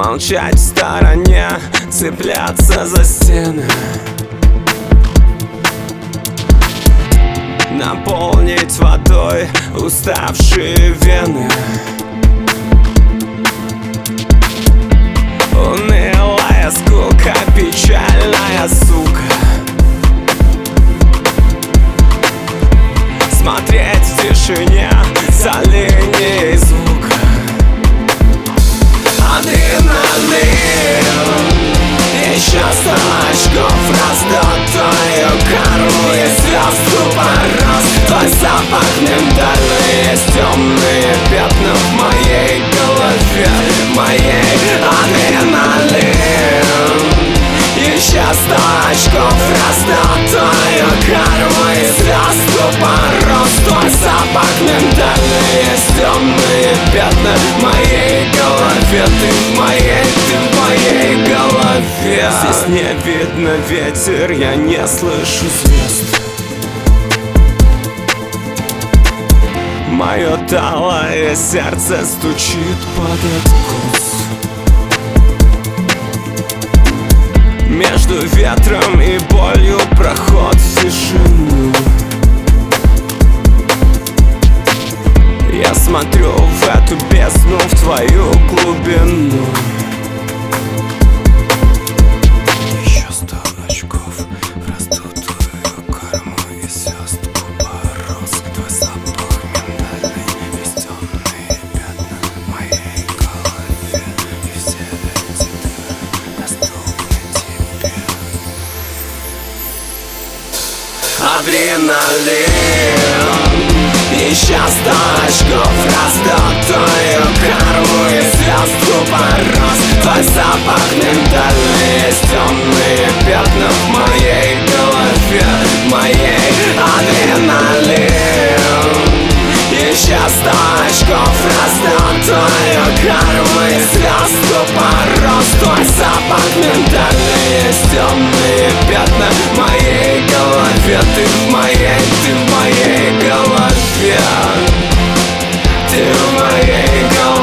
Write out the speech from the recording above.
Молчать в стороне, цепляться за стены, наполнить водой уставшие вены. Унылая скука, печальная сука. Смотреть в тишине за линией звука. Адреналин, еще 100 очков раздутую карму и звезд порос. Твой запах миндальный, есть темные пятна в моей голове, моей. Адреналин, еще 100 очков раздутую карму и звезд порос. Твой запах миндальный, есть темные пятна в моей голове. Ты в моей голове. Здесь не видно ветер, я не слышу звезд. Мое талое сердце стучит под откос. Между ветром и болью проход в тишину. Я смотрю в эту бездну, в твою глубину. Еще 100 очков в раздутую корму и звезд порос. Твой запах миндальный, есть темные пятна в моей голове. И все эти дыры доступны тебе. Адреналин, еще 100 очков раздутую карму и звезд порос. Твой запах миндальный, есть темные пятна в моей голове, моей. Адреналин, еще 100 очков раздутую карму и звезд порос. Твой запах миндальный, есть темные пятна в моей голове. Ты в моей голове. Ты в моей голове.